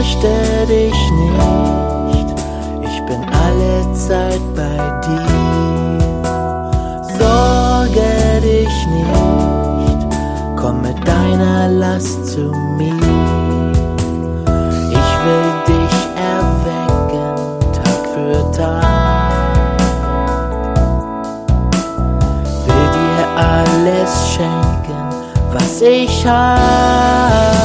fürchte dich nicht, ich bin alle Zeit bei dir. Sorge dich nicht, komm mit deiner Last zu mir. Ich will dich erwecken, Tag für Tag. Will dir alles schenken, was ich hab.